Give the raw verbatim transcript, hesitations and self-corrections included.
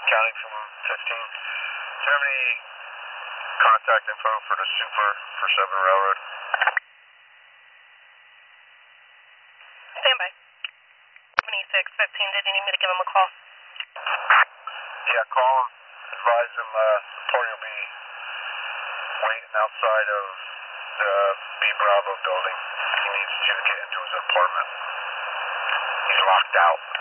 County from fifteen. Do you have any contact info for the super for seven Railroad? Stand by. seventy-six fifteen, did you need me to give him a call? Yeah, call him. Advise him uh, the party will be waiting outside of the B Bravo building. He needs to get into his apartment. He's locked out.